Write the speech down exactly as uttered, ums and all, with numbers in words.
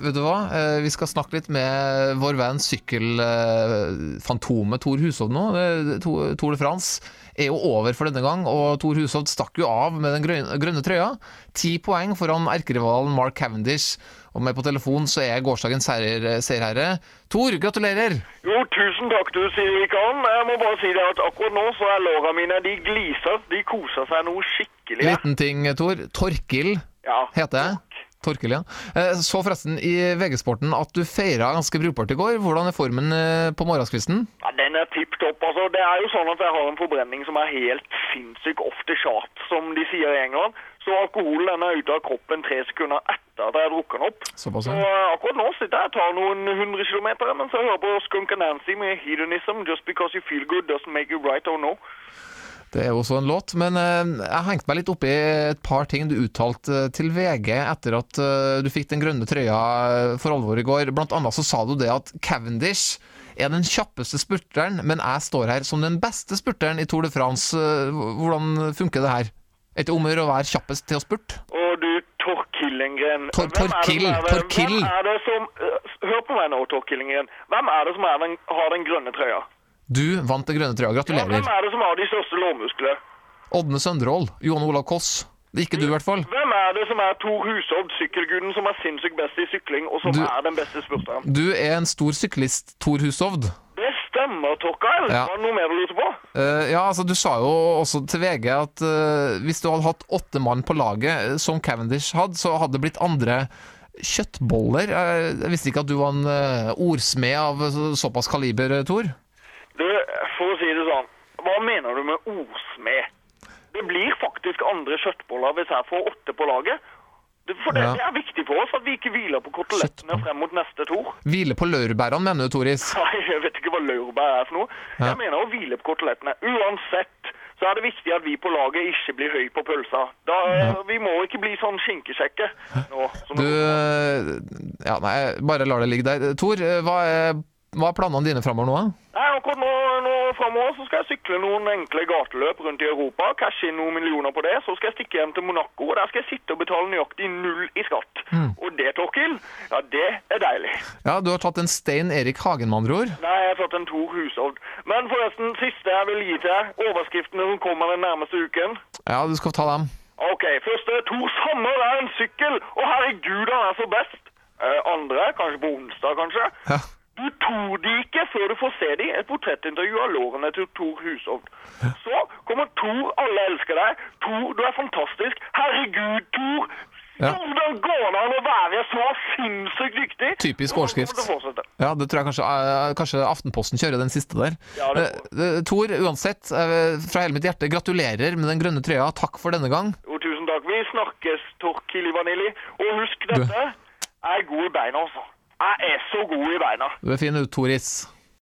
vet du hva? Eh, Vi skal snakke litt med vår venn sykkelfantomet Thor Hushovd nå. Eh, To- Tour de France er jo over for denne gang, og Thor Hushovd stakk jo av med den grønne, grønne trøya. Ti poeng foran erkerivalen Mark Cavendish, og med på telefon så er gårsdagens seier, seierherre. Thor, gratulerer! Jo, tusen takk du sier, Rikard. Jeg må bare si det at akkurat nå så er låra mine, de gliser, de koser seg noe skikkelig. Liten ting, Thor. Torkil Ja. heter jeg. Torkil, ja. Eh, Så forresten i V G-sporten at du feiret ganske brukbart i går. Hvordan er formen eh, på morgenskvisten? Ja, den er tipp-topp. Altså, det er jo sånn at jeg har en forbrenning som er helt sinnssyk off the chart, som de sier i England. Så alkoholen den er ute av kroppen tre sekunder etter at jeg har drukket den opp. Såpass, Så ja. eh, akkurat nå sitter jeg og tar noen hundre kilometer, mens jeg hører på Skunk and Nancy med Hedonism, Just Because You Feel Good Doesn't Make You Right or No. Det er jo også en låt, men eh, jeg hengte meg litt opp i et par ting du uttalte eh, til V G etter at eh, du fikk den grønne trøya eh, for alvor i går. Blant annet så sa du det at Cavendish er den kjappeste spurteren, men jeg står her som den beste spurteren i Tour de France. Eh, Hvordan funker det her? Er det om å gjøre å være kjappest til å spurte? Og du, Torkillengren. Tor- Torkill, Torkill. Hvem er det som... øh, hør på meg nå, Torkillengren. Hvem er det som er den, har den grønne trøya? Du vant den grønne trøya. Ja, Gratulerer. hvem er det som har de største lårmuskler? Ådne Sønderål. Johan Olav Koss. Det er ikke du i hvert fall. Hvem er det som er Thor Hushovd, sykkelguden, som er sinnssykt best i sykling, og som Du- er den beste spurteren? Du er en stor syklist, Thor Hushovd. Det stemmer, Torkil. Ja. Var det noe mer du lurte på? Eh, ja, altså du sa jo også til V G at eh, hvis du hadde hatt åtte mann på laget, eh, som Cavendish hadde, så hadde det blitt andre kjøttboller. Eh, Jeg visste ikke at du var en eh, ordsmed av så- såpass kaliber, eh, Thor. Du, for å si det sånn, hva mener du med ordsmed? Det blir faktisk andre kjøttboller hvis jeg får åtte på laget. Det, for det, Ja. det er viktig for oss at vi ikke hviler på kotelettene Kjøttboller. frem mot neste tor. Hvile på laurbærene, mener du, Toris? Nei, jeg vet ikke hva laurbær er for noe. Ja. Jeg mener å hvile på kotelettene. Uansett så er det viktig at vi på laget ikke blir høy på pølsa. Da, Ja. Vi må ikke bli sånn skinkesjekke nå. som Du det- eh, Ja, nei, bare lar det ligge der. Thor, eh, hva er, hva er planene dine framover nå, da? Nei, akkurat nå, nå fremover så skal jeg sykle noen enkle gateløp rundt i Europa, cashe inn noen millioner på det, så skal jeg stikke hjem til Monaco, og der skal jeg sitte og betale nøyaktig null i skatt. Mm. Og det, Torkil, ja, det er deilig. Ja, du har tatt en Stein Erik Hagen, med andre ord. Nei, jeg har tatt en Thor Hushovd. Men forresten, siste jeg vil gi til deg, overskriftene som kommer den nærmeste uken. Ja, du skal ta dem. Ok, første, Thor Sommer er en sykkel, og herregud, han er så best. Eh, andre, kanskje på onsdag, kanskje. Ja. Du tror de ikke før du får se de, et portrettintervju av lårene til Thor Hushovd. Så kommer Thor, alle elsker deg. Thor, du er fantastisk. Herregud, Thor! Ja. Hvordan går det an å være så sinnssykt dyktig? Typisk Og nå overskrift. kommer det til å fortsette. Ja, det tror jeg kanskje, eh, kanskje Aftenposten kjører den siste der. Ja, det Eh, eh, Thor, uansett, eh, fra hele mitt hjerte, gratulerer med den grønne trøya. Takk for denne gang. Jo, tusen takk. Vi snakkes, Torkili Vanilli. Og husk dette, jeg er god i beina, altså. Jeg er så god i beina. Du er fin ut, Toris.